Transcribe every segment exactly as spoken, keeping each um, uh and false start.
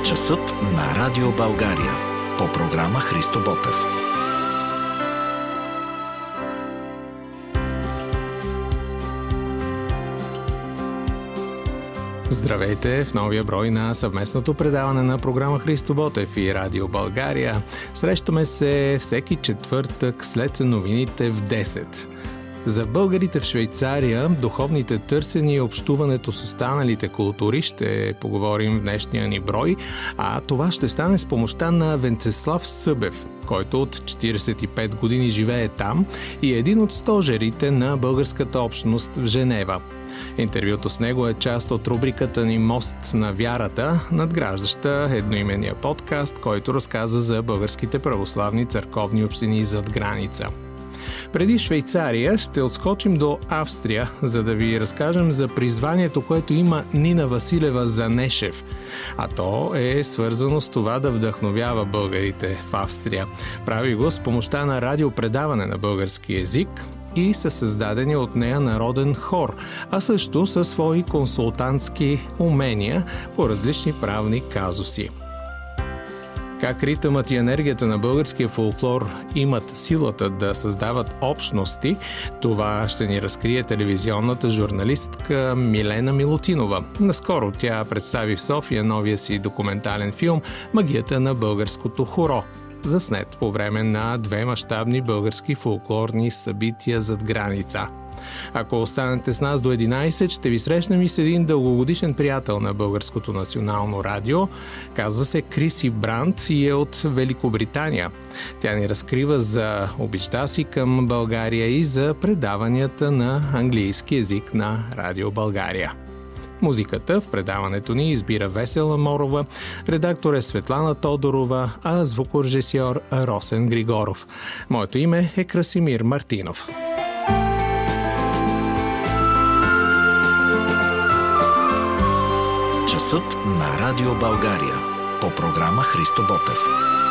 Часът на Радио България. По програма Христо Ботев. Здравейте в новия брой на съвместното предаване на програма Христо Ботев и Радио България. Срещаме се всеки четвъртък след новините в десет. За българите в Швейцария, духовните търсения и общуването с останалите култури ще поговорим в днешния ни брой, а това ще стане с помощта на Венцеслав Събев, който от четиридесет и пет години живее там и е един от стожерите на българската общност в Женева. Интервюто с него е част от рубриката ни «Мост на вярата», надграждаща едноименния подкаст, който разказва за българските православни църковни общини зад граница. Преди Швейцария ще отскочим до Австрия, за да ви разкажем за призванието, което има Нина Василева Занешев. А то е свързано с това да вдъхновява българите в Австрия. Прави го с помощта на радиопредаване на български език и със създадени от нея народен хор, а също със свои консултантски умения по различни правни казуси. Как ритъмът и енергията на българския фолклор имат силата да създават общности, това ще ни разкрие телевизионната журналистка Милена Милутинова. Наскоро тя представи в София новия си документален филм «Магията на българското хоро», заснет по време на две мащабни български фолклорни събития зад граница. Ако останете с нас до единайсет, ще ви срещнем и с един дългогодишен приятел на Българското национално радио. Казва се Криси Бранд и е от Великобритания. Тя ни разкрива за обичта си към България и за предаванията на английски език на Радио България. Музиката в предаването ни избира Весела Морова, редактор е Светлана Тодорова, а звукорежисьор Росен Григоров. Моето име е Красимир Мартинов. Часът на Радио България. По програма Христо Ботев.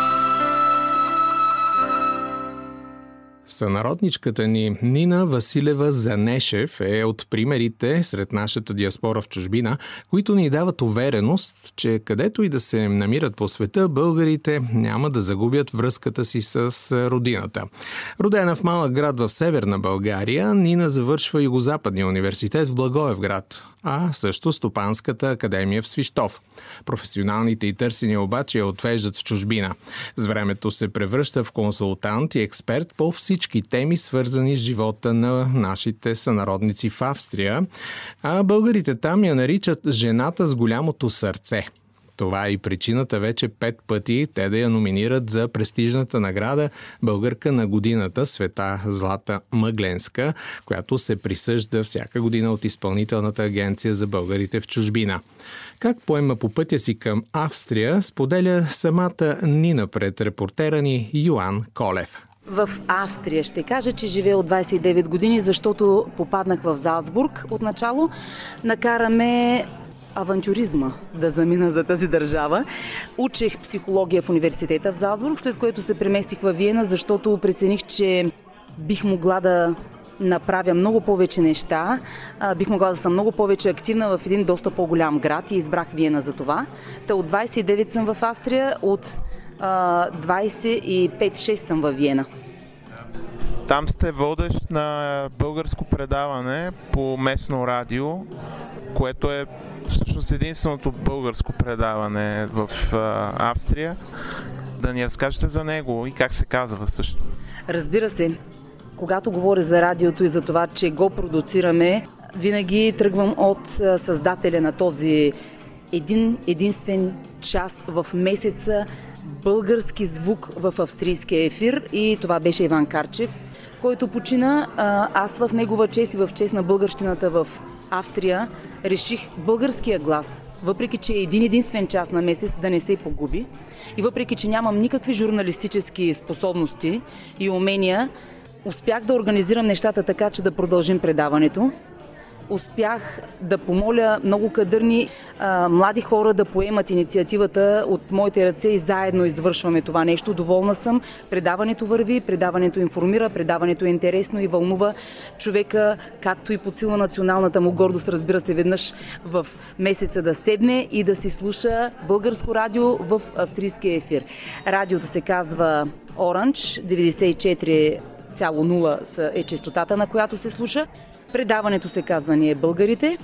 Сънародничката ни Нина Василева Занешев е от примерите сред нашата диаспора в чужбина, които ни дават увереност, че където и да се намират по света, българите няма да загубят връзката си с родината. Родена в малък град в северна България, Нина завършва Югозападния университет в Благоевград, а също Стопанската академия в Свищов. Професионалните й търсения обаче я отвеждат в чужбина. С времето се превръща в консултант и експерт по всички теми, свързани с живота на нашите сънародници в Австрия, а българите там я наричат жената с голямото сърце. Това е и причината вече пет пъти те да я номинират за престижната награда Българка на годината Света Злата Мъгленска, която се присъжда всяка година от Изпълнителната агенция за българите в чужбина. Как поема по пътя си към Австрия, споделя самата Нина пред репортера ни Йоан Колев. В Австрия ще кажа, че живея от двайсет и девет години, защото попаднах в Залцбург отначало. Накараме авантюризма да замина за тази държава. Учех психология в университета в Залцбург, след което се преместих във Виена, защото прецених, че бих могла да направя много повече неща. Бих могла да съм много повече активна в един доста по-голям град и избрах Виена за това. Та от двайсет и девет съм в Австрия, от двайсет и пет-шест съм във Виена. Там сте водещ на българско предаване по местно радио, което е всъщност единственото българско предаване в а, Австрия. Да ни разкажете за него и как се казва също. Разбира се, когато говоря за радиото и за това, че го продуцираме, винаги тръгвам от създателя на този един единствен час в месеца български звук в австрийския ефир, и това беше Иван Карчев, който почина. Аз в негова чест и в чест на българщината в Австрия реших българския глас, въпреки че е един единствен час на месец, да не се погуби, и въпреки че нямам никакви журналистически способности и умения, успях да организирам нещата така, че да продължим предаването. успях да помоля много кадърни а, млади хора да поемат инициативата от моите ръце и заедно извършваме това нещо. Доволна съм. Предаването върви, предаването информира, предаването е интересно и вълнува човека, както и по сила националната му гордост, разбира се, веднъж в месеца да седне и да си слуша българско радио в австрийския ефир. Радиото се казва Оранж, деветдесет и четири цяло нула е честотата, на която се слуша. Предаването се казва Ние българите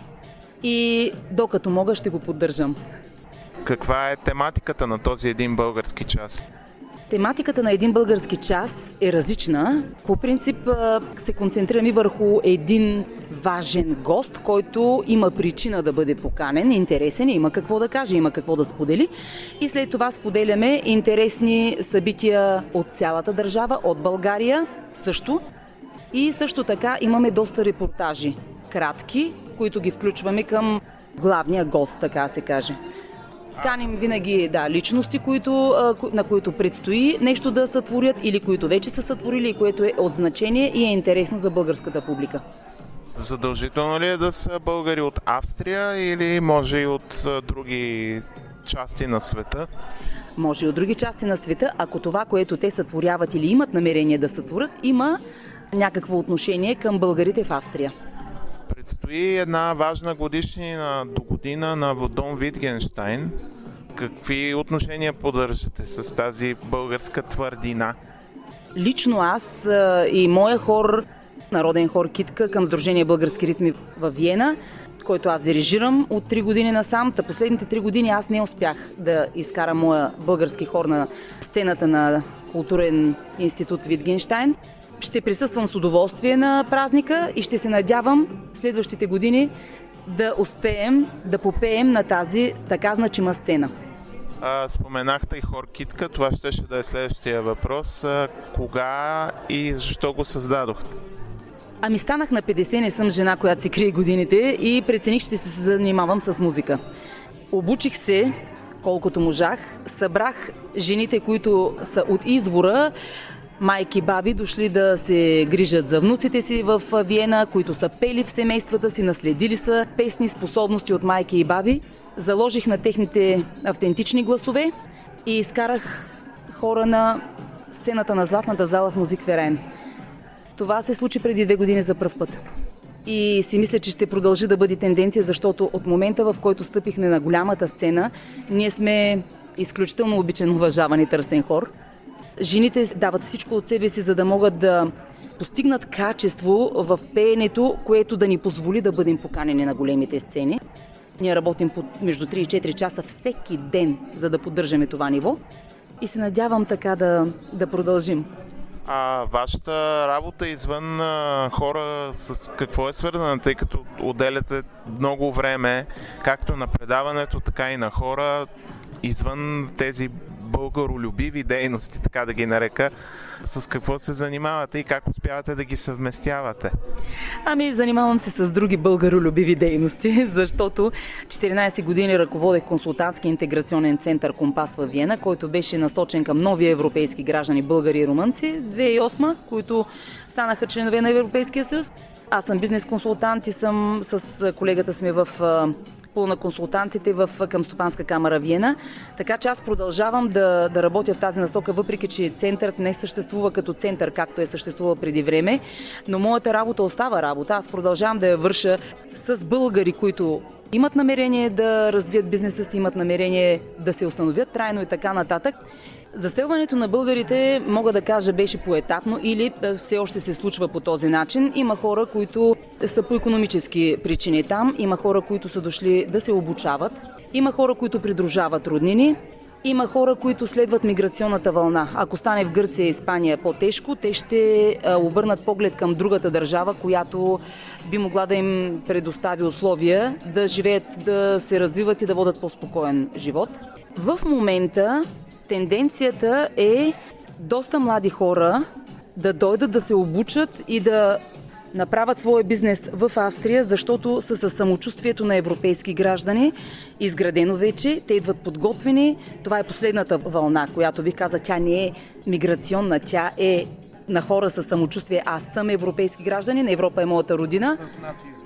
и докато мога ще го поддържам. Каква е тематиката на този един български час? Тематиката на един български час е различна. По принцип се концентрираме върху един важен гост, който има причина да бъде поканен, интересен, има какво да каже, има какво да сподели. И след това споделяме интересни събития от цялата държава, от България също. И също така имаме доста репортажи, кратки, които ги включваме към главния гост, така се каже. Каним винаги да, личности, които, на които предстои нещо да сътворят или които вече са сътворили и което е от значение и е интересно за българската публика. Задължително ли е да са българи от Австрия или може и от други части на света? Може и от други части на света, ако това, което те сътворяват или имат намерение да сътворят, има някакво отношение към българите в Австрия. Предстои една важна годишнина до година на Дом Витгенщайн. Какви отношения поддържате с тази българска твърдина? Лично аз и моя хор, народен хор Китка към Сдружение Български ритми в Виена, който аз дирижирам от три години насам. Та последните три години аз не успях да изкарам моя български хор на сцената на културен институт Витгенщайн. Ще присъствам с удоволствие на празника и ще се надявам следващите години да успеем да попеем на тази така значима сцена. А, споменахте и хор Китка, това щеше да е следващия въпрос. А, кога и защо го създадохте? Ами станах на петдесет, не съм жена, която си крие годините и прецених, ще се занимавам с музика. Обучих се колкото можах, събрах жените, които са от извора, майки, баби, дошли да се грижат за внуците си в Виена, които са пели в семействата си, наследили са песни, способности от майки и баби. Заложих на техните автентични гласове и изкарах хора на сцената на Златната зала в Музикверайн. Това се случи преди две години за пръв път. И си мисля, че ще продължи да бъде тенденция, защото от момента, в който стъпихме на голямата сцена, ние сме изключително обичен, уважаван и търсен хор. Жените дават всичко от себе си, за да могат да постигнат качество в пеенето, което да ни позволи да бъдем поканени на големите сцени. Ние работим по между три и четири часа всеки ден, за да поддържаме това ниво и се надявам така да, да продължим. А вашата работа извън а, хора с какво е свързана, тъй като отделяте много време, както на предаването, така и на хора, извън тези българолюбиви дейности, така да ги нарека, с какво се занимавате и как успявате да ги съвместявате? Ами, занимавам се с други българолюбиви дейности, защото четиринайсет години ръководех консултантски интеграционен център Компас във Виена, който беше насочен към нови европейски граждани, българи и румънци, две хиляди и осма, които станаха членове на Европейския съюз. Аз съм бизнес консултант и съм с колегата сме в пул на консултантите в, към Стопанска камара Виена. Така че аз продължавам да, да работя в тази насока, въпреки че центърът не съществува като център, както е съществувал преди време, но моята работа остава работа. Аз продължавам да я върша с българи, които имат намерение да развият бизнеса си, имат намерение да се установят трайно и така нататък. Заселването на българите, мога да кажа, беше поетапно или все още се случва по този начин. Има хора, които са по икономически причини там, има хора, които са дошли да се обучават, има хора, които придружават роднини, има хора, които следват миграционната вълна. Ако стане в Гърция и Испания по-тежко, те ще обърнат поглед към другата държава, която би могла да им предостави условия да живеят, да се развиват и да водят по-спокоен живот. В момента тенденцията е доста млади хора да дойдат да се обучат и да направят своя бизнес в Австрия, защото са със самочувствието на европейски граждани, изградено вече, те идват подготвени. Това е последната вълна, която бих каза, тя не е миграционна, тя е на хора със самочувствие. Аз съм европейски гражданин, Европа е моята родина.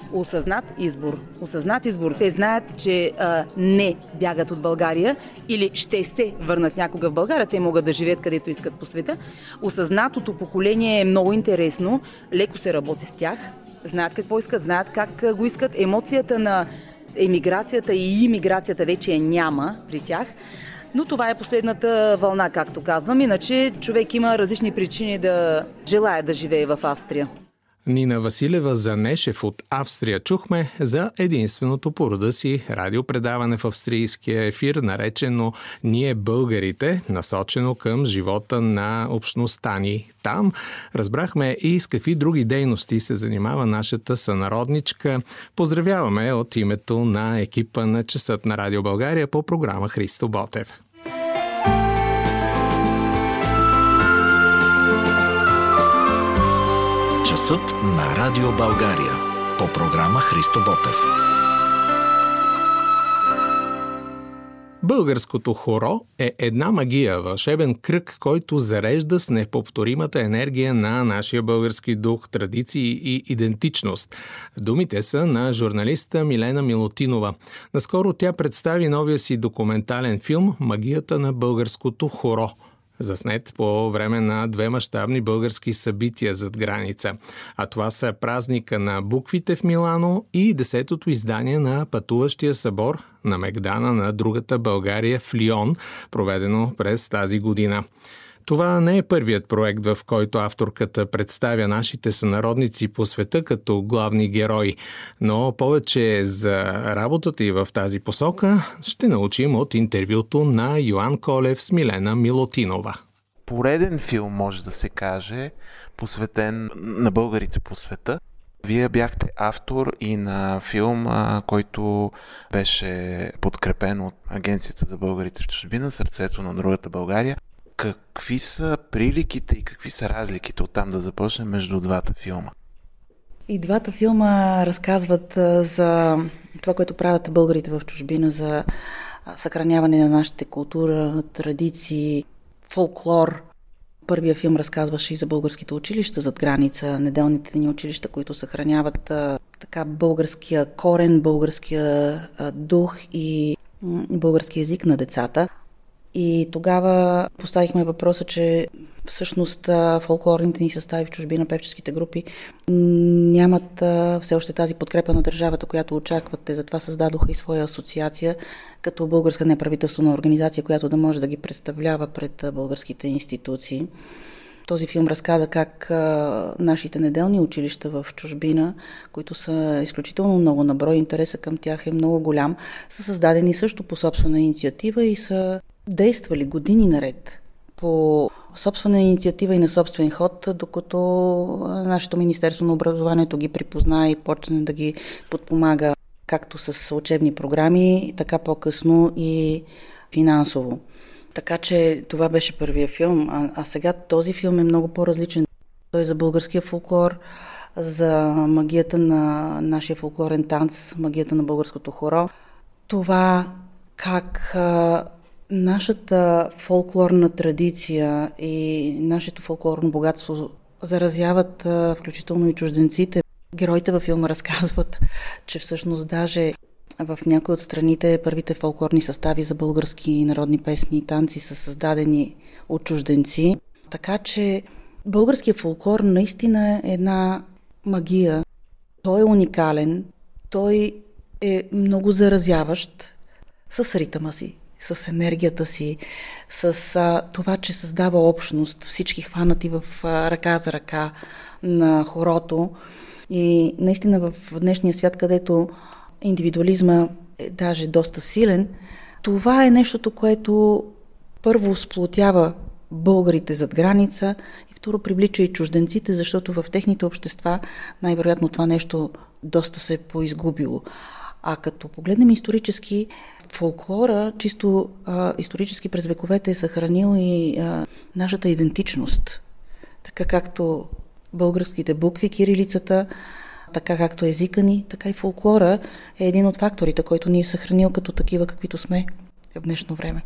Осъзнат избор. Осъзнат избор. Те знаят, че а, не бягат от България или ще се върнат някога в България. Те могат да живеят където искат по света. Осъзнатото поколение е много интересно. Леко се работи с тях. Знаят какво искат, знаят как го искат. Емоцията на емиграцията и имиграцията вече я няма при тях. Но това е последната вълна, както казвам. Иначе човек има различни причини да желая да живее в Австрия. Нина Василева Занешев от Австрия чухме за единственото по рода си радиопредаване в австрийския ефир, наречено «Ние българите», насочено към живота на общността ни там. Разбрахме и с какви други дейности се занимава нашата сънародничка. Поздравяваме от името на екипа на Часът на Радио България по програма Христо Ботев. Часът на Радио България по програма Христо Ботев. Българското хоро е една магия, вълшебен кръг, който зарежда с неповторимата енергия на нашия български дух, традиции и идентичност. Думите са на журналиста Милена Милутинова. Наскоро тя представи новия си документален филм «Магията на българското хоро», заснет по време на две мащабни български събития зад граница. А това са празника на буквите в Милано и десетото издание на Пътуващия събор на Мегдана на другата България в Лион, проведено през тази година. Това не е първият проект, в който авторката представя нашите сънародници по света като главни герои, но повече за работата й в тази посока ще научим от интервюто на Йоан Колев с Милена Милутинова. Пореден филм, може да се каже, посветен на българите по света. Вие бяхте автор и на филм, който беше подкрепен от Агенцията за българите в чужбина, Сърцето на другата България. Какви са приликите и какви са разликите, оттам да започнем, между двата филма? И двата филма разказват за това, което правят българите в чужбина, за съхраняване на нашата култура, традиции, фолклор. Първия филм разказваше и за българските училища зад граница, неделните ни училища, които съхраняват а, така българския корен, българския а, дух и м- български език на децата. И тогава поставихме въпроса, че всъщност фолклорните ни състави в чужбина, певческите групи, нямат все още тази подкрепа на държавата, която очакват. Те затова създадоха и своя асоциация като българска неправителствена организация, която да може да ги представлява пред българските институции. Този филм разказа как а, нашите неделни училища в чужбина, които са изключително много на брой, интереса към тях е много голям, са създадени също по собствена инициатива и са действали години наред по собствена инициатива и на собствен ход, докато нашето Министерство на образованието ги припозна и почне да ги подпомага както с учебни програми, така по-късно и финансово. Така че това беше първия филм, а, а сега този филм е много по-различен. Той е за българския фолклор, за магията на нашия фолклорен танц, магията на българското хоро. Това как а, нашата фолклорна традиция и нашето фолклорно богатство заразяват а, включително и чужденците. Героите във филма разказват, че всъщност даже в някои от страните първите фолклорни състави за български народни песни и танци са създадени от чужденци. Така че българският фолклор наистина е една магия. Той е уникален, той е много заразяващ с ритъма си, с енергията си, с а, това, че създава общност, всички хванати в а, ръка за ръка на хорото. И наистина в днешния свят, където индивидуализма е даже доста силен, това е нещото, което първо сплотява българите зад граница и второ привлича и чужденците, защото в техните общества най-вероятно това нещо доста се е поизгубило. А като погледнем исторически, фолклора чисто а, исторически през вековете е съхранил и а, нашата идентичност. Така както българските букви, кирилицата, така както езика ни, така и фолклора е един от факторите, който ни е съхранил като такива, каквито сме в днешно време.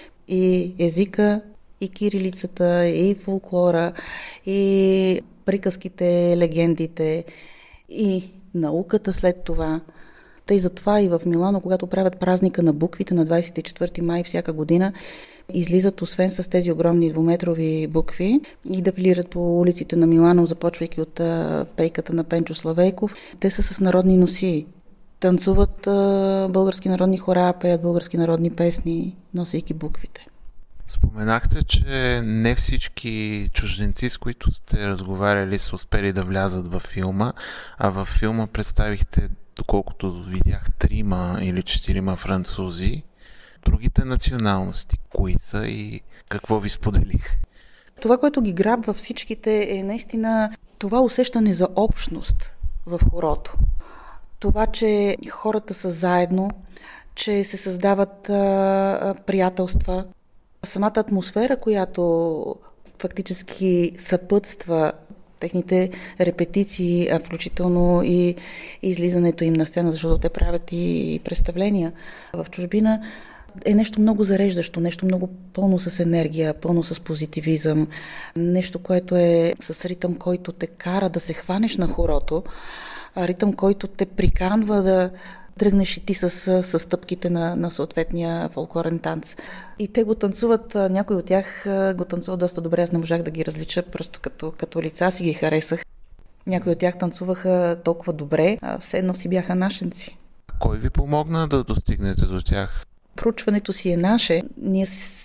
И езика, и кирилицата, и фолклора, и приказките, легендите, и науката след това. Тъй затова и в Милано, когато правят празника на буквите на двадесет и четвърти май всяка година, излизат освен с тези огромни двуметрови букви и да плират по улиците на Милано, започвайки от пейката на Пенчо Славейков. Те са с народни носии. Танцуват български народни хора, пеят български народни песни, носейки буквите. Споменахте, че не всички чужденци, с които сте разговаряли, са успели да влязат във филма, а във филма представихте, доколкото видях, трима или четирима французи. Другите националности, кои са и какво ви споделих? Това, което ги грабва всичките, е наистина това усещане за общност в хорото. Това, че хората са заедно, че се създават а, приятелства. Самата атмосфера, която фактически съпътства техните репетиции, а включително и излизането им на сцена, защото те правят и представления в чужбина, е нещо много зареждащо, нещо много пълно с енергия, пълно с позитивизъм, нещо, което е с ритъм, който те кара да се хванеш на хорото, ритъм, който те приканва да тръгнеш и ти с, с стъпките на, на съответния фолклорен танц. И те го танцуват, някои от тях го танцуват доста добре, аз не можах да ги различа, просто като, като лица си ги харесах. Някои от тях танцуваха толкова добре, а все едно си бяха нашенци. Кой ви помогна да достигнете до тях? Проучването си е наше. Ние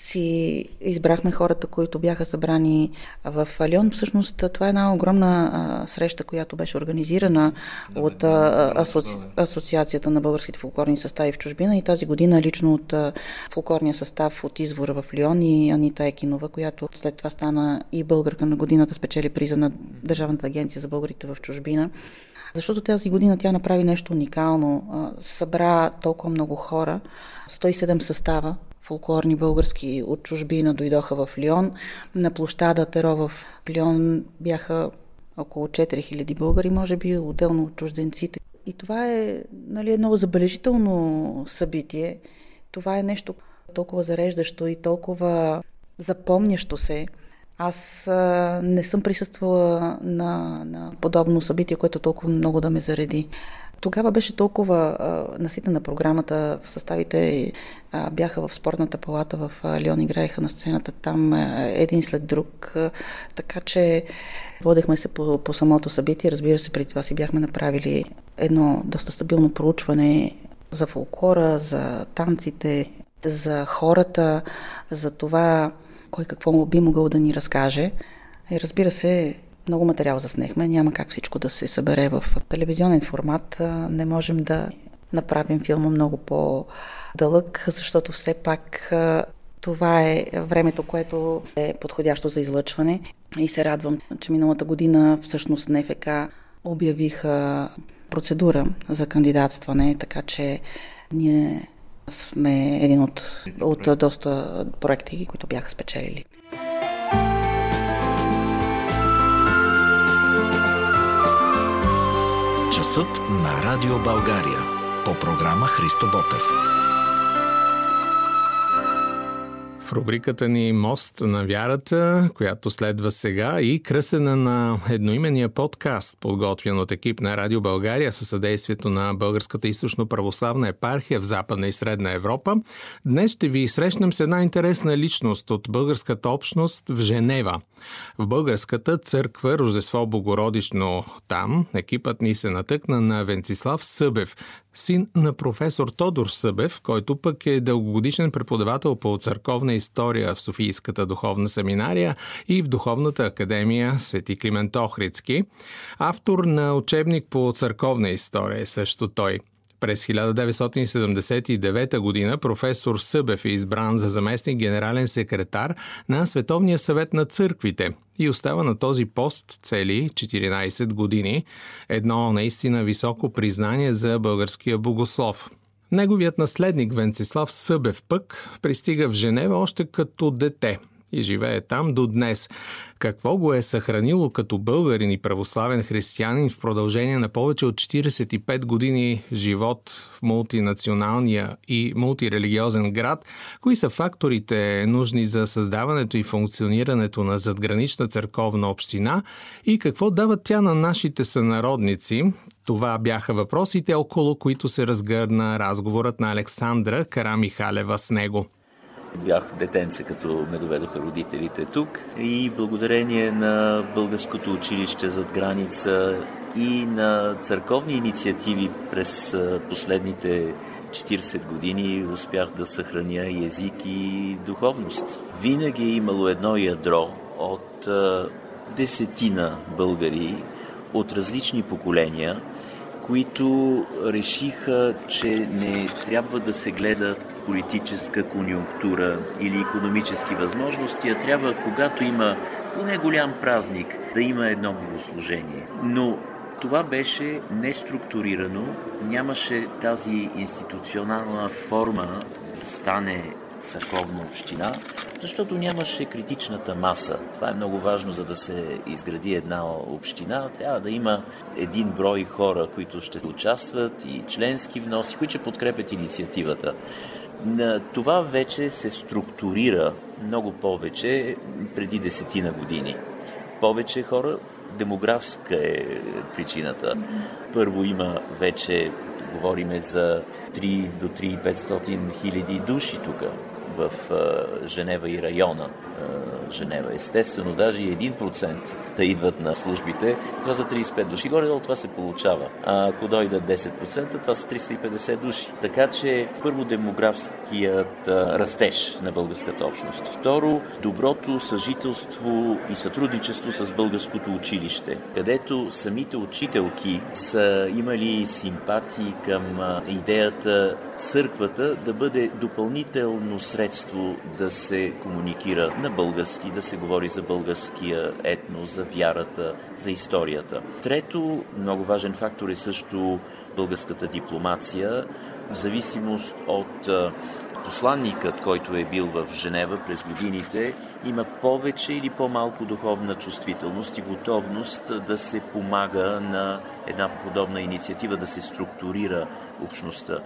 си избрахме хората, които бяха събрани в Лион. Всъщност това е една огромна а, среща, която беше организирана да, от а, асоци... Асоциацията на българските фолклорни състави в чужбина и тази година лично от а, фолклорния състав от Извора в Лион и Анита Екинова, която след това стана и българка на годината, спечели приза на Държавната агенция за българите в чужбина. Защото тази година тя направи нещо уникално. Събра толкова много хора, сто и седем състава, фолклорни български от чужбина дойдоха в Лион. На площада Теро в Лион бяха около четири хиляди българи, може би, отделно от чужденците. И това е, нали, едно забележително събитие. Това е нещо толкова зареждащо и толкова запомнящо се. Аз а, не съм присъствала на, на подобно събитие, което толкова много да ме зареди. Тогава беше толкова а, наситена програмата, в съставите а, бяха в спортната палата в а, Лион, играеха на сцената там а, един след друг, а, така че водехме се по, по самото събитие. Разбира се, преди това си бяхме направили едно доста стабилно проучване за фолклора, за танците, за хората, за това кой какво би могъл да ни разкаже. И разбира се, много материал заснехме, няма как всичко да се събере в телевизионен формат. Не можем да направим филма много по-дълъг, защото все пак това е времето, което е подходящо за излъчване. И се радвам, че миналата година всъщност Н Ф К обявиха процедура за кандидатстване, така че ние сме един от, от доста проекти, които бяха спечелили. Часът на Радио България по програма Христо Ботев. В рубриката ни Мост на вярата, която следва сега и кръстена на едноименния подкаст, подготвен от екип на Радио България със съдействието на Българската източно-православна епархия в Западна и Средна Европа, днес ще ви срещнем с една интересна личност от българската общност в Женева. В българската църква Рождество Богородично там екипът ни се натъкна на Венцислав Събев, син на професор Тодор Събев, който пък е дългогодишен преподавател по църковна история в Софийската духовна семинария и в Духовната академия Свети Климент Охридски. Автор на учебник по църковна история е също той. През хиляда деветстотин седемдесет и девета година професор Събев е избран за заместник генерален секретар на Световния съвет на църквите и остава на този пост цели четиринадесет години. Едно наистина високо признание за българския богослов. Неговият наследник Венцислав Събев пък пристига в Женева още като дете. и живее там до днес. Какво го е съхранило като българин и православен християнин в продължение на повече от четиридесет и пет години живот в мултинационалния и мултирелигиозен град? Кои са факторите нужни за създаването и функционирането на задгранична църковна община и какво дава тя на нашите сънародници? Това бяха въпросите, около които се разгърна разговорът на Александра Карамихалева с него. Бях детенце, като ме доведоха родителите тук и благодарение на българското училище зад граница и на църковни инициативи през последните четиридесет години успях да съхраня и език и духовност. Винаги е имало едно ядро от десетина българи от различни поколения, които решиха, че не трябва да се гледа политическа конюнктура или икономически възможности, а трябва, когато има поне голям празник, да има едно богослужение. Но това беше неструктурирано, нямаше тази институционална форма да стане църковна община, защото нямаше критичната маса. Това е много важно, за да се изгради една община. Трябва да има един брой хора, които ще участват и членски вноси, които ще подкрепят инициативата. Това вече се структурира много повече преди десетина години. Повече хора, демографска е причината. Първо има вече, говориме за три до три хиляди и петстотин хиляди души тук в Женева и района. Женева. Естествено, даже и един процент да идват на службите, това за тридесет и пет души. Горе-долу това се получава. А ако дойдат десет процента, това са триста и петдесет души. Така че, първо, демографският растеж на българската общност. Второ, доброто съжителство и сътрудничество с българското училище, където самите учителки са имали симпатии към идеята църквата да бъде допълнително средство да се комуникира на български, да се говори за българския етнос, за вярата, за историята. Трето, много важен фактор е също българската дипломация, в зависимост от посланникът, който е бил в Женева през годините, има повече или по-малко духовна чувствителност и готовност да се помага на една подобна инициатива, да се структурира общността.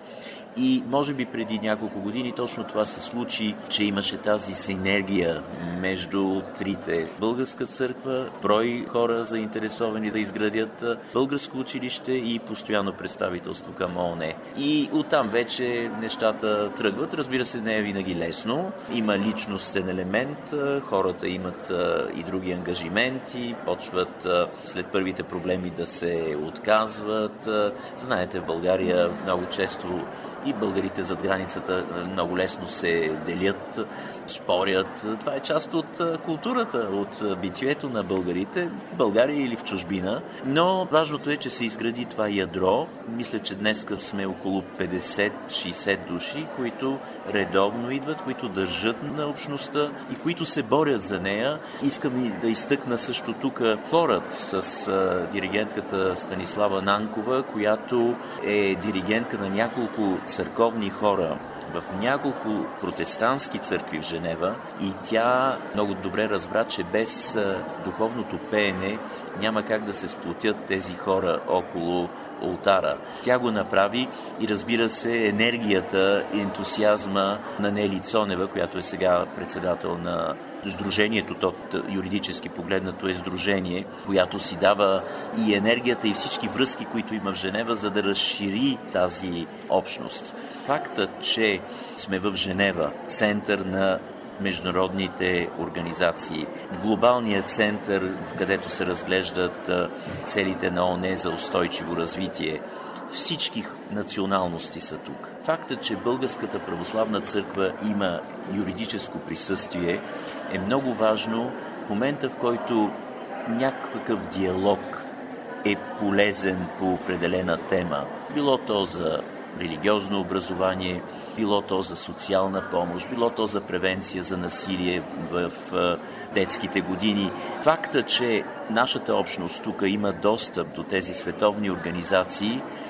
И може би преди няколко години точно това се случи, че имаше тази синергия между трите. Българска църква, брой хора заинтересовани да изградят българско училище и постоянно представителство към ООН. И оттам вече нещата тръгват. Разбира се, не е винаги лесно. Има личностен елемент, хората имат и други ангажименти, почват след първите проблеми да се отказват. Знаете, в България много често и българите зад границата много лесно се делят, спорят. Това е част от културата, от битието на българите, в България или в чужбина. Но важното е, че се изгради това ядро. Мисля, че днес сме около петдесет-шейсет души, които редовно идват, които държат на общността и които се борят за нея. Искам и да изтъкна също тук хорът с диригентката Станислава Нанкова, която е диригентка на няколко църковни хора в няколко протестантски църкви в Женева и тя много добре разбра, че без духовното пеене няма как да се сплотят тези хора около олтара. Тя го направи и разбира се енергията и ентусиазма на Нели Цонева, която е сега председател на Сдружението, то юридически погледнато е сдружение, която си дава и енергията и всички връзки, които има в Женева, за да разшири тази общност. Фактът, че сме в Женева, център на международните организации, в глобалния център, където се разглеждат целите на ООН за устойчиво развитие, всички националности са тук. Фактът, че Българската православна църква има юридическо присъствие, е много важно в момента, в който някакъв диалог е полезен по определена тема. Било то за религиозно образование, било то за социална помощ, било то за превенция за насилие в детските години. Факта, че нашата общност тук има достъп до тези световни организации,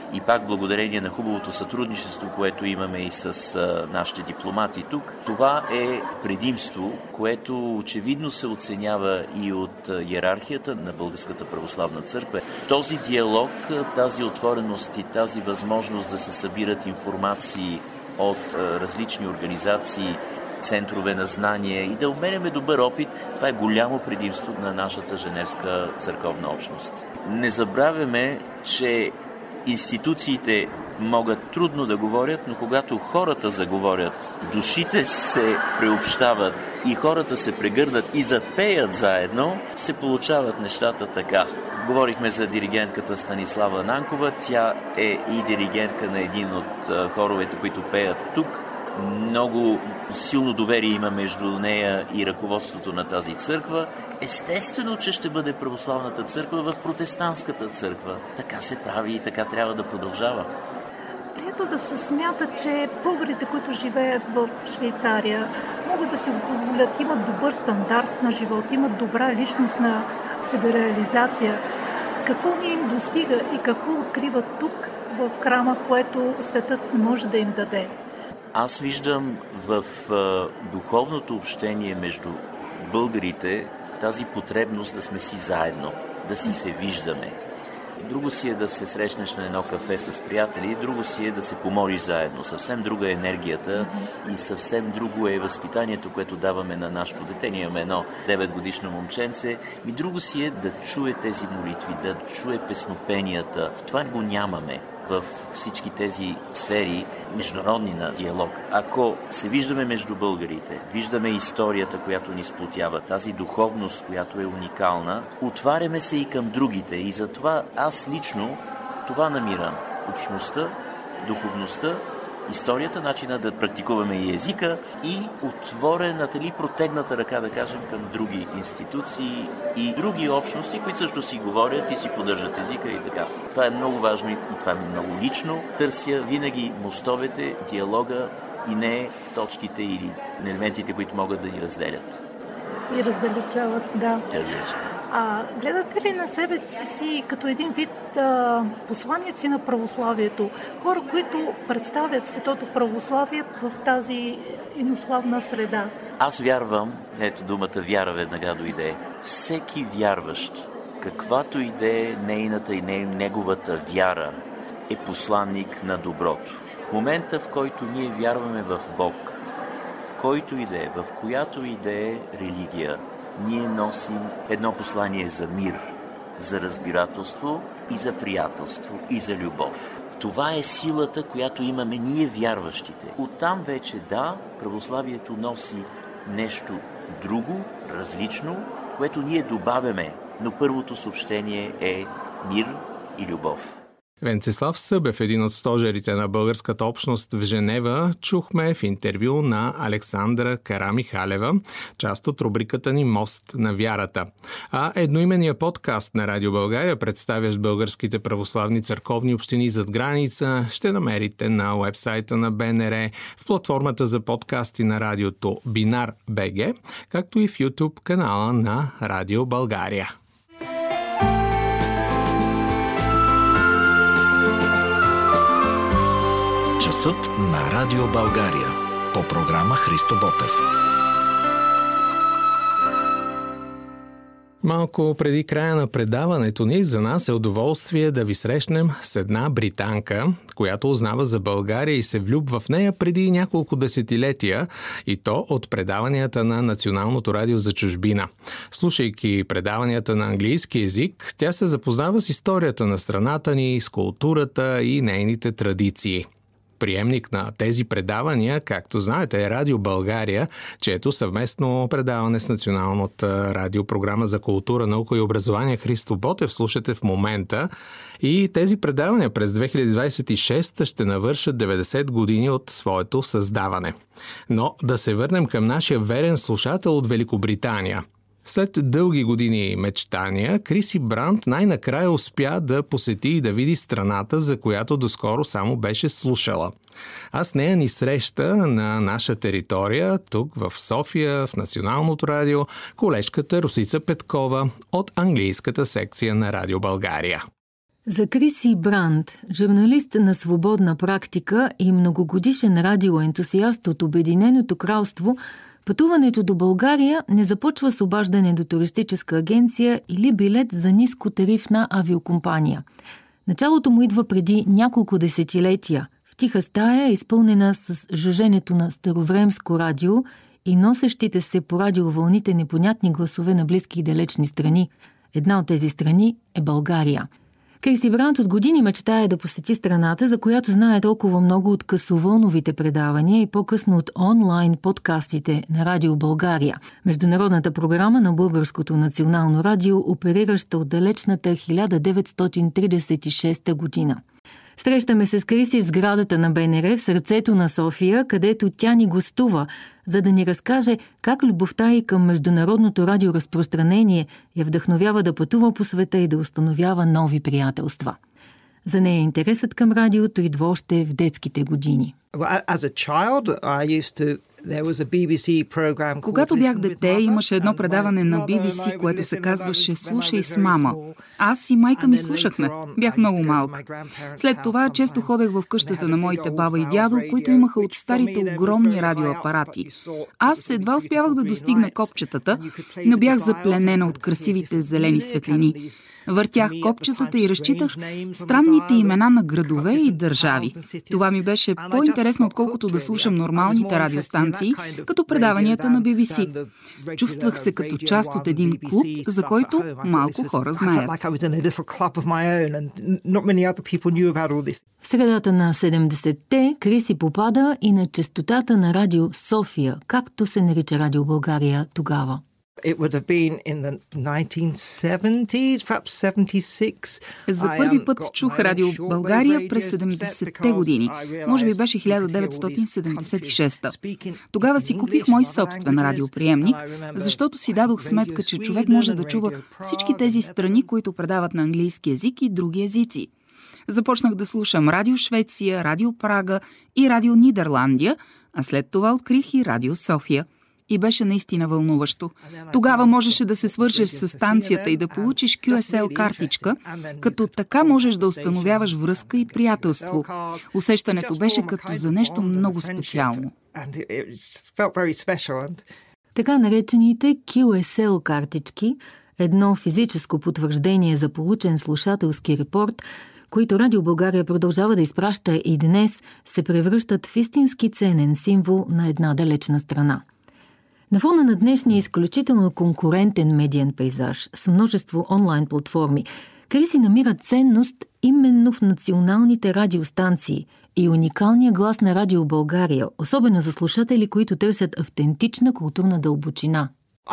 и пак благодарение на хубавото сътрудничество, което имаме и с а, нашите дипломати тук, това е предимство, което очевидно се оценява и от а, иерархията на Българската православна църква. Този диалог, тази отвореност и тази възможност да се събират информации от а, различни организации, центрове на знание и да обменяме добър опит, това е голямо предимство на нашата женевска църковна общност. Не забравяме, че институциите могат трудно да говорят, но когато хората заговорят, душите се приобщават и хората се прегърнат и запеят заедно, се получават нещата така. Говорихме за диригентката Станислава Нанкова. Тя е и диригентка на един от хоровете, които пеят тук. Много силно доверие има между нея и ръководството на тази църква. Естествено, че ще бъде православната църква в протестантската църква. Така се прави и така трябва да продължава. Прието да се смята, че българите, които живеят в Швейцария, могат да си го позволят, имат добър стандарт на живот, имат добра личностна себереализация. Какво ни им достига и какво откриват тук в храма, което светът не може да им даде? Аз виждам в а, духовното общение между българите тази потребност да сме си заедно, да си се виждаме. Друго си е да се срещнеш на едно кафе с приятели, друго си е да се помолиш заедно. Съвсем друга е енергията и съвсем друго е възпитанието, което даваме на нашето дете. Ние имаме едно девет годишно момченце. И друго си е да чуе тези молитви, да чуе песнопенията. Това го нямаме в всички тези сфери международни на диалог. Ако се виждаме между българите, виждаме историята, която ни сплотява, тази духовност, която е уникална, отваряме се и към другите. И затова аз лично това намирам. Общността, духовността, историята, начина да практикуваме и езика и отворената или протегната ръка, да кажем, към други институции и други общности, които също си говорят и си поддържат езика и така. Това е много важно и това е много лично. Търся винаги мостовете, диалога и не точките или елементите, които могат да ни разделят. И раздалечават, да. Различа. А гледате ли на себе си като един вид а, посланици на православието? Хора, които представят светото православие в тази инославна среда? Аз вярвам, ето думата вяра веднага дойде. Всеки вярващ, каквато и да е нейната и неговата вяра, е посланник на доброто. В момента, в който ние вярваме в Бог, който и да е, в която и да е религия, ние носим едно послание за мир, за разбирателство и за приятелство и за любов. Това е силата, която имаме ние вярващите. Оттам вече да, православието носи нещо друго, различно, което ние добавяме, но първото съобщение е мир и любов. Венцислав Събев, един от стожерите на българската общност в Женева, чухме в интервю на Александра Карамихалева, част от рубриката ни «Мост на вярата». А едноименния подкаст на Радио България, представящ българските православни църковни общини зад граница, ще намерите на уебсайта на Б Н Р, в платформата за подкасти на радиото Бинар БГ, както и в YouTube канала на Радио България. Часът на Радио България по програма Христо Ботев. Малко преди края на предаването ни, за нас е удоволствие да ви срещнем с една британка, която узнава за България и се влюбва в нея преди няколко десетилетия, и то от предаванията на Националното радио за чужбина. Слушайки предаванията на английски език, тя се запознава с историята на страната ни, с културата и нейните традиции. Приемник на тези предавания, както знаете, е Радио България, чието съвместно предаване с Националната радиопрограма за култура, наука и образование Христо Ботев слушате в момента. И тези предавания през две хиляди двадесет и шеста ще навършат деветдесет години от своето създаване. Но да се върнем към нашия верен слушател от Великобритания. След дълги години мечтания, Криси Бранд най-накрая успя да посети и да види страната, за която доскоро само беше слушала. А с нея ни среща на наша територия, тук в София, в Националното радио, колежката Росица Петкова от английската секция на Радио България. За Криси Бранд, журналист на свободна практика и многогодишен радиоентусиаст от Обединеното кралство, пътуването до България не започва с обаждане до туристическа агенция или билет за нискотарифна авиокомпания. Началото му идва преди няколко десетилетия, в тиха стая, изпълнена с жуженето на старовремско радио и носещите се по радиовълните непонятни гласове на близки и далечни страни. Една от тези страни е България. Криси Бранд от години мечтае да посети страната, за която знае толкова много от късовълновите предавания и по-късно от онлайн подкастите на Радио България, международната програма на Българското национално радио, оперираща от далечната хиляда деветстотин тридесет и шеста година. Срещаме се с Криси в сградата на Б Н Р в сърцето на София, където тя ни гостува, за да ни разкаже как любовта й към международното радиоразпространение я вдъхновява да пътува по света и да установява нови приятелства. За нея интересът към радиото идва още в детските години. Когато бях дете, имаше едно предаване на Би Би Си, което се казваше "Слушай с мама". Аз и майка ми слушахме. Бях много малка. След това често ходех в къщата на моите баба и дядо, които имаха от старите огромни радиоапарати. Аз едва успявах да достигна копчетата, но бях запленена от красивите зелени светлини. Въртях копчетата и разчитах странните имена на градове и държави. Това ми беше по-интересно, отколкото да слушам нормалните радиостанции, като предаванията на Би Би Си. Чувствах се като част от един клуб, за който малко хора знаят. В средата на седемдесетте Криси попада и на честотата на Радио София, както се нарича Радио България тогава. За първи път чух Радио България през седемдесетте години. Може би беше хиляда деветстотин седемдесет и шеста. Тогава си купих мой собствен радиоприемник, защото си дадох сметка, че човек може да чува всички тези страни, които предават на английски език и други езици. Започнах да слушам Радио Швеция, Радио Прага и Радио Нидерландия, а след това открих и Радио София. И беше наистина вълнуващо. Тогава можеше да се свържеш с станцията и да получиш Кю Ес Ел картичка, като така можеш да установяваш връзка и приятелство. Усещането беше като за нещо много специално. Така наречените Кю Ес Ел картички, едно физическо потвърждение за получен слушателски репорт, които Радио България продължава да изпраща и днес, се превръщат в истински ценен символ на една далечна страна. На фона на днешния изключително конкурентен медиен пейзаж с множество онлайн платформи, Криси намира ценност именно в националните радиостанции и уникалния глас на Радио България, особено за слушатели, които търсят автентична културна дълбочина.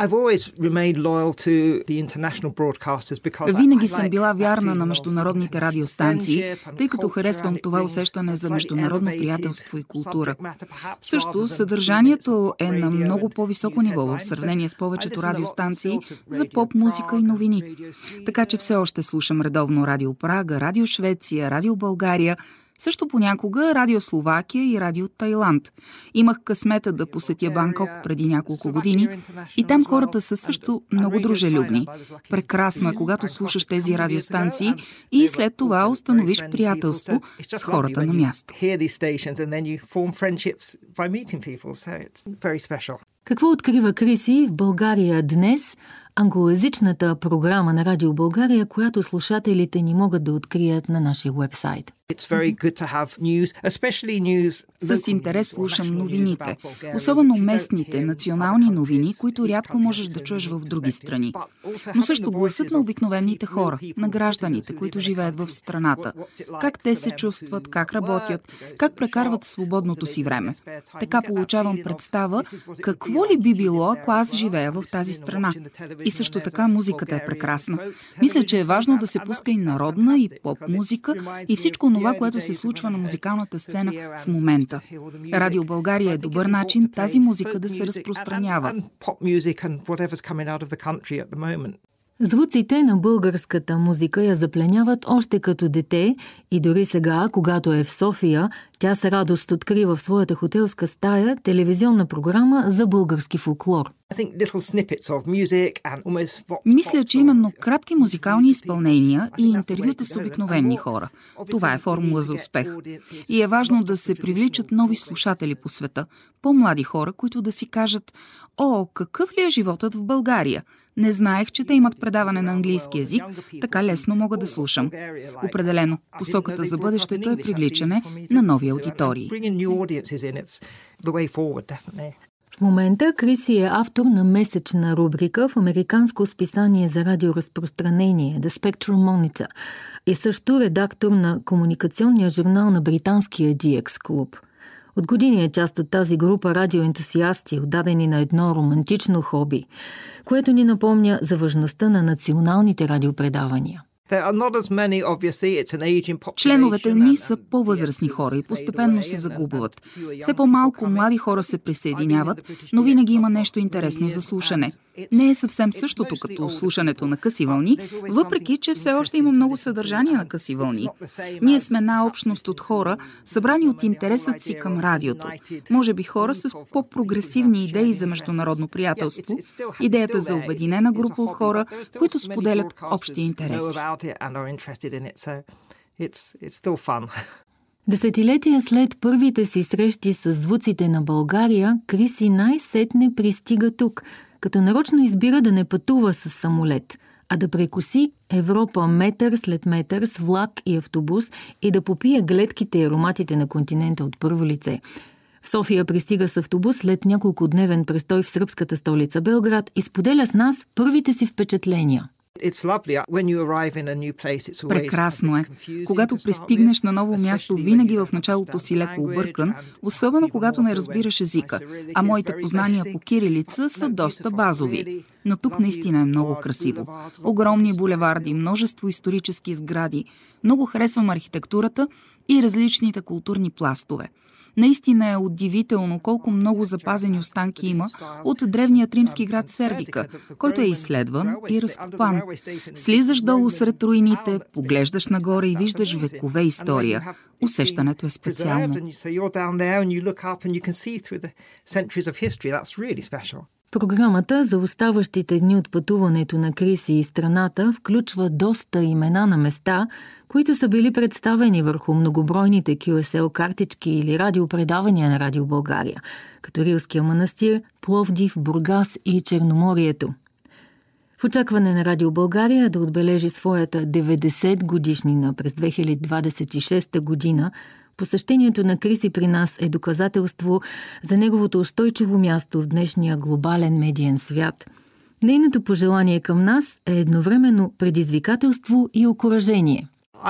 Винаги съм била вярна на международните радиостанции, тъй като харесвам това усещане за международно приятелство и култура. Също съдържанието е на много по-високо ниво в сравнение с повечето радиостанции за поп-музика и новини. Така че все още слушам редовно Радио Прага, Радио Швеция, Радио България, също понякога Радио Словакия и Радио Тайланд. Имах късмета да посетя Банкок преди няколко години и там хората са също много дружелюбни. Прекрасно е, когато слушаш тези радиостанции и след това установиш приятелство с хората на място. Какво открива Криси в България днес, англоязичната програма на Радио България, която слушателите ни могат да открият на нашия уебсайт? С интерес слушам новините, особено местните, национални новини, които рядко можеш да чуеш в други страни. Но също гласът на обикновените хора, на гражданите, които живеят в страната. Как те се чувстват, как работят, как прекарват свободното си време. Така получавам представа какво ли би било, ако аз живея в тази страна. И също така музиката е прекрасна. Мисля, че е важно да се пуска и народна, и поп-музика, и всичко това, което се случва на музикалната сцена в момента. Радио България е добър начин тази музика да се разпространява. Звуците на българската музика я запленяват още като дете и дори сега, когато е в София, тя с радост открива в своята хотелска стая телевизионна програма за български фолклор. Мисля, че именно кратки музикални изпълнения и интервюта с обикновени хора. Това е формула за успех. И е важно да се привличат нови слушатели по света, по-млади хора, които да си кажат: «О, какъв ли е животът в България? Не знаех, че те имат предаване на английски език, така лесно мога да слушам». Определено, посоката за бъдещето е привличане на нови аудитории. В момента Криси е автор на месечна рубрика в американско списание за радиоразпространение The Spectrum Monitor и също редактор на комуникационния журнал на британския Ди Екс клуб. От години е част от тази група радиоентусиасти, отдадени на едно романтично хоби, което ни напомня за важността на националните радиопредавания. Членовете ни са по-възрастни хора и постепенно се загубват. Все по-малко млади хора се присъединяват, но винаги има нещо интересно за слушане. Не е съвсем същото като слушането на къси вълни, въпреки че все още има много съдържание на къси вълни. Ние сме една общност от хора, събрани от интересът си към радиото. Може би хора с по-прогресивни идеи за международно приятелство, идеята за обединена група от хора, които споделят общи интереси. Десетилетия след първите си срещи с звуците на България, Криси най-сетне пристига тук, като нарочно избира да не пътува с самолет, а да прекоси Европа метър след метър с влак и автобус и да попие гледките и ароматите на континента от първо лице. В София пристига с автобус след няколко дневен престой в сръбската столица Белград и споделя с нас първите си впечатления. Прекрасно е. Когато пристигнеш на ново място, винаги в началото си леко объркан, особено когато не разбираш езика, а моите познания по кирилица са доста базови. Но тук наистина е много красиво. Огромни булеварди, множество исторически сгради. Много харесвам архитектурата и различните културни пластове. Наистина е удивително колко много запазени останки има от древният римски град Сердика, който е изследван и разкопан. Слизаш долу сред руините, поглеждаш нагоре и виждаш векове история. Усещането е специално. Програмата за оставащите дни от пътуването на Криси и страната включва доста имена на места, които са били представени върху многобройните Кю Ес Ел картички или радиопредавания на Радио България, като Рилския манастир, Пловдив, Бургас и Черноморието. В очакване на Радио България да отбележи своята деветдесет годишнина през две хиляди двадесет и шеста година, посещението на Криси при нас е доказателство за неговото устойчиво място в днешния глобален медиен свят. Нейното пожелание към нас е едновременно предизвикателство и окуражение.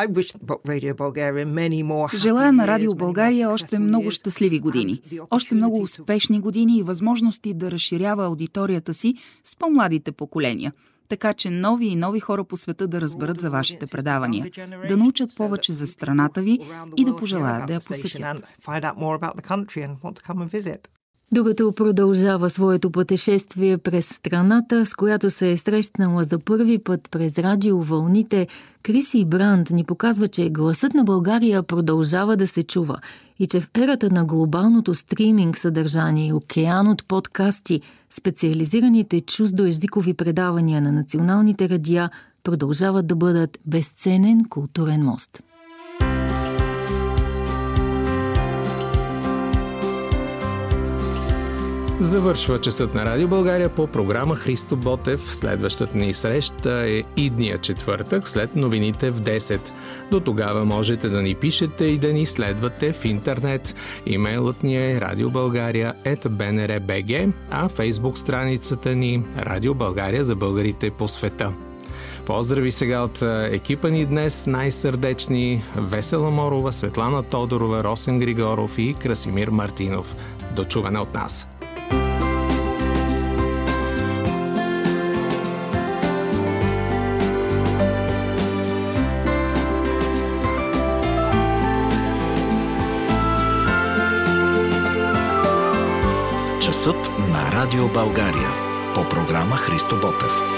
Желая на Радио България още много щастливи години, още много успешни години и възможности да разширява аудиторията си с по-младите поколения, така че нови и нови хора по света да разберат за вашите предавания, да научат повече за страната ви и да пожелаят да я посетят. Докато продължава своето пътешествие през страната, с която се е срещнала за първи път през радиовълните, Криси Бранд ни показва, че гласът на България продължава да се чува и че в ерата на глобалното стриминг съдържание и океан от подкасти, специализираните чуждоезикови предавания на националните радиа продължават да бъдат безценен културен мост. Завършва часът на Радио България по програма Христо Ботев. Следващата ни среща е идния четвъртък след новините в десет. До тогава можете да ни пишете и да ни следвате в интернет. Имейлът ни е радиобългария ет би ен ар точка би джи, а фейсбук страницата ни Радио България за българите по света. Поздрави сега от екипа ни днес, най-сърдечни Весела Морова, Светлана Тодорова, Росен Григоров и Красимир Мартинов. До чуване от нас! Часът на Радио България по програма Христо Ботев.